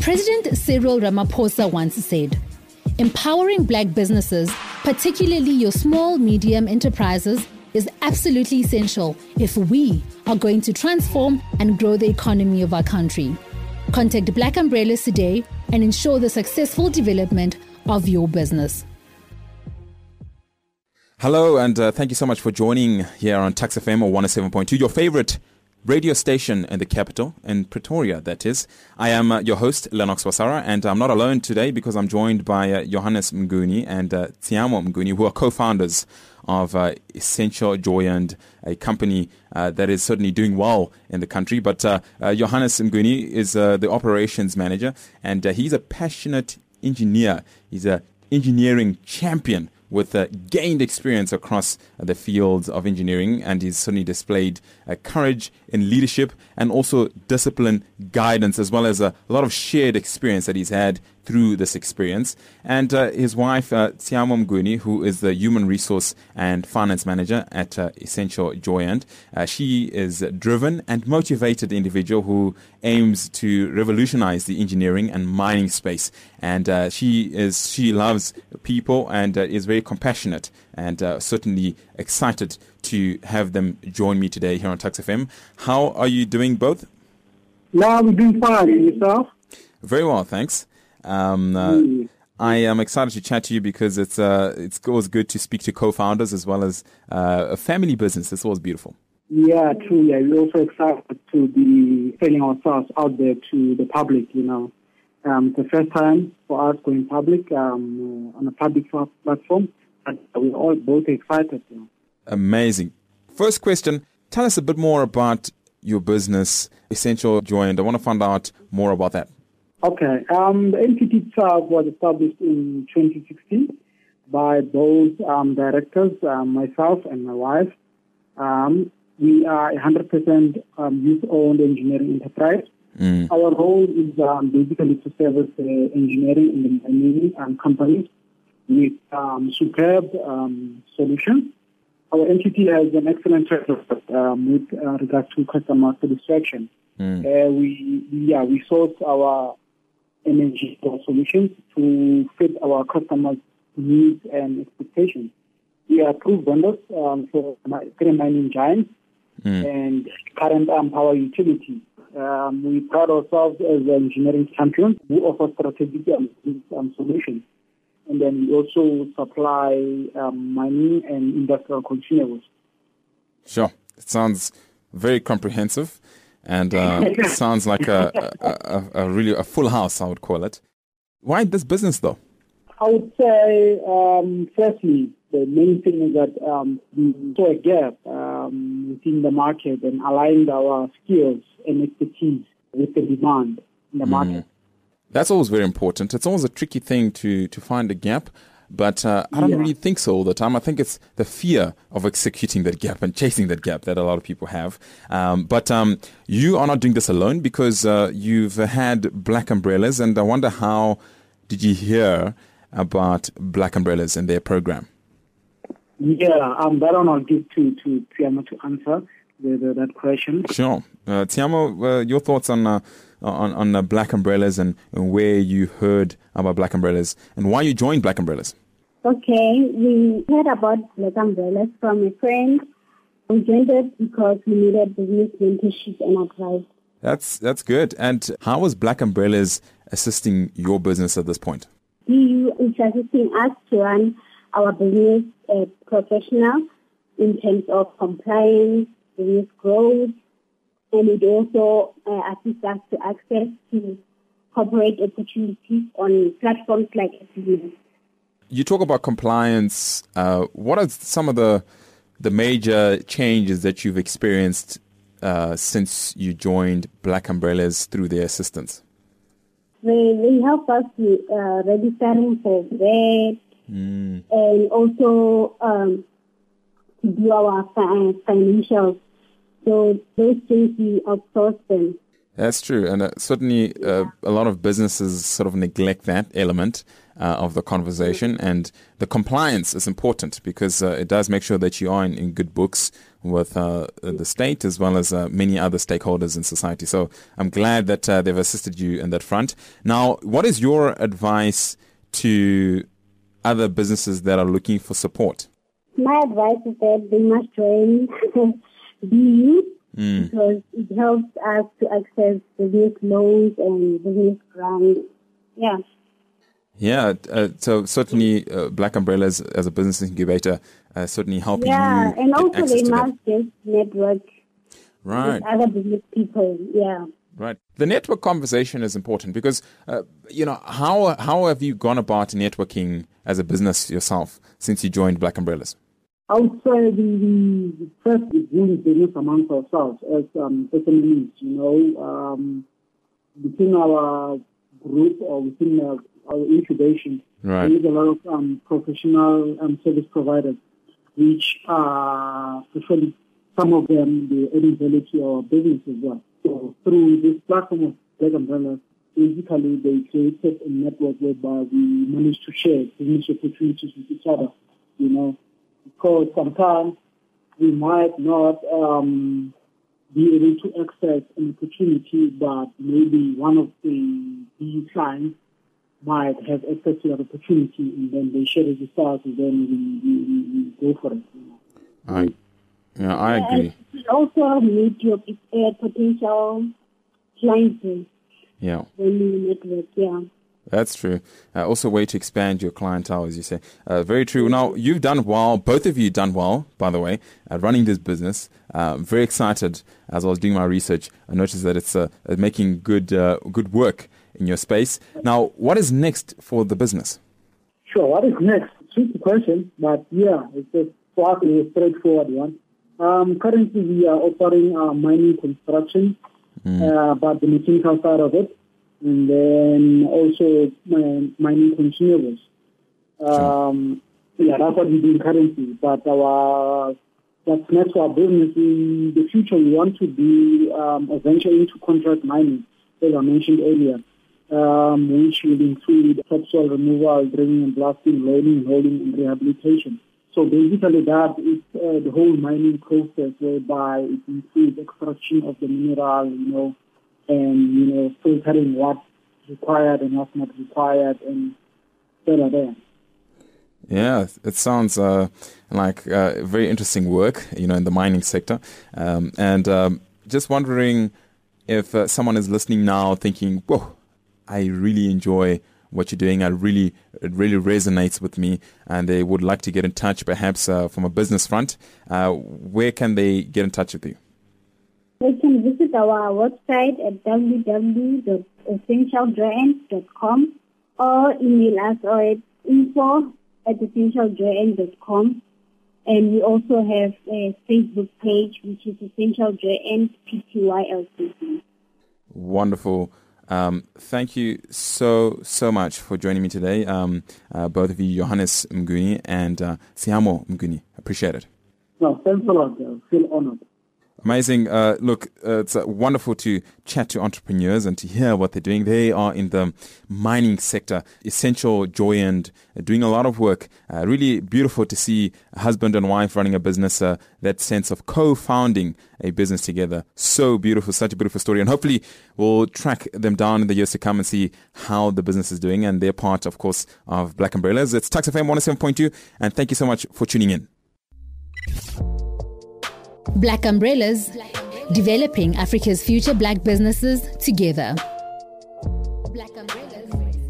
President Cyril Ramaphosa once said, empowering black businesses, particularly your small, medium enterprises, is absolutely essential if we are going to transform and grow the economy of our country. Contact Black Umbrellas today and ensure the successful development of your business. Hello, and thank you so much for joining here on Tuks FM or 107.2, your favorite radio station in the capital, in Pretoria, that is. I am your host, Lennox Wasara, and I'm not alone today because I'm joined by Johannes Mnguni and Tsiamo Mnguni, who are co-founders of Essential Joyand, a company that is certainly doing well in the country. But Johannes Mnguni is the operations manager, and he's a passionate engineer. He's an engineering champion with gained experience across the fields of engineering, and he's certainly displayed courage in leadership and also discipline, guidance, as well as a lot of shared experience that he's had through this experience. And his wife, Tsiamo Mnguni, who is the human resource and finance manager at Essential Joyand. She is a driven and motivated individual who aims to revolutionize the engineering and mining space. And she loves people and is very compassionate, and certainly excited to have them join me today here on Tuks FM. How are you doing both? We're doing fine. And yourself? Very well, thanks. I am excited to chat to you because it's always good to speak to co-founders as well as a family business. It's always beautiful. Yeah, true. Yeah, we're also excited to be selling ourselves out there to the public. It's the first time for us going public on a public platform, and we're all both excited. Amazing. First question: tell us a bit more about your business, Essential Joyand. I want to find out more about that. Okay. The entity itself was established in 2016 by both directors, myself and my wife. We are a 100% youth-owned engineering enterprise. Our role is basically to service the engineering and mining companies with superb solutions. Our entity has an excellent track record with regards to customer satisfaction. We source our energy solutions to fit our customers' needs and expectations. We are approved vendors for three mining giants and current power utilities. We pride ourselves as engineering champions who offer strategic solutions. And then we also supply mining and industrial consumables. Sure. It sounds very comprehensive. And sounds like a really full house, I would call it. Why this business, though? I would say, firstly, the main thing is that we saw a gap within the market and aligned our skills and expertise with the demand in the market. That's always very important. It's always a tricky thing to find a gap. But I don't really think so all the time. I think it's the fear of executing that gap and chasing that gap that a lot of people have. But you are not doing this alone because you've had Black Umbrellas, and I wonder, how did you hear about Black Umbrellas and their program? Yeah, that one I'll give to Tsiamo to answer that question. Sure. Tsiamo, your thoughts on Black Umbrellas and where you heard about Black Umbrellas and why you joined Black Umbrellas? Okay, we heard about Black Umbrellas from a friend. We joined it because we needed business mentorship and advice. That's good. And how was Black Umbrellas assisting your business at this point? BU is assisting us to run our business professional in terms of compliance, business growth, and it also assists us to access to corporate opportunities on platforms like SBN. You talk about compliance. What are some of the major changes that you've experienced since you joined Black Umbrellas through their assistance? They help us with registering for VAT and also to do our financials. So those things we outsource them. That's true, and certainly a lot of businesses sort of neglect that element. of the conversation, and the compliance is important because it does make sure that you are in good books with the state as well as many other stakeholders in society. So I'm glad that they've assisted you in that front. Now, what is your advice to other businesses that are looking for support? My advice is that they must join BU because it helps us to access business loans and business grants. Yeah. Yeah, so certainly Black Umbrellas as a business incubator certainly helping you. Yeah, and also they must just network with other business people. Yeah. Right. The network conversation is important because, how have you gone about networking as a business yourself since you joined Black Umbrellas? I would say the first is doing business amongst ourselves as SMEs, within our group or within our incubation. Right. There is a lot of professional service providers, which are actually some of them the adding value to our business as well. So through this platform of Black Umbrellas, basically they created a network whereby we managed to share business opportunities with each other, because sometimes we might not be able to access an opportunity, but maybe one of the BU clients might have access to that opportunity, and then they share it with us, and then we go for it. I agree. You also meet your potential clients. Yeah. When you network, yeah. That's true. Also a way to expand your clientele, as you say. Very true. Now, you've done well. Both of you done well, by the way, at running this business. Very excited. As I was doing my research, I noticed that it's making good work in your space. Now, what is next for the business? Sure. What is next? Tricky question, but yeah, it's a straightforward one. Currently, we are offering mining construction, but the mechanical side of it, and then also mining consumables. Yeah, that's what we're doing currently. But that's next for our business. In the future, we want to be venture into contract mining, as I mentioned earlier, which will include topsoil removal, drilling and blasting, loading, holding, and rehabilitation. So basically that is the whole mining process, whereby it includes extraction of the mineral, and, filtering what's required and what's not required, and there. Yeah, it sounds like very interesting work, in the mining sector. And just wondering if someone is listening now thinking, whoa, I really enjoy what you're doing. It really resonates with me, and they would like to get in touch, perhaps from a business front. Where can they get in touch with you? They can visit our website at www.essentialjoyent.com or email us at info@essentialjoyent.com. And we also have a Facebook page, which is Essential Joyent Pty Ltd. Wonderful. Thank you so much for joining me today, both of you, Johannes Mnguni and Siamo Mnguni. Appreciate it. No, thanks a lot. I feel honored. Amazing. Look, it's wonderful to chat to entrepreneurs and to hear what they're doing. They are in the mining sector, Essential Joyent, doing a lot of work. Really beautiful to see a husband and wife running a business, that sense of co-founding a business together. So beautiful, such a beautiful story. And hopefully we'll track them down in the years to come and see how the business is doing. And they're part, of course, of Black Umbrellas. It's Tuks FM 107.2. And thank you so much for tuning in. Black Umbrellas, developing Africa's future black businesses together. Black Umbrellas.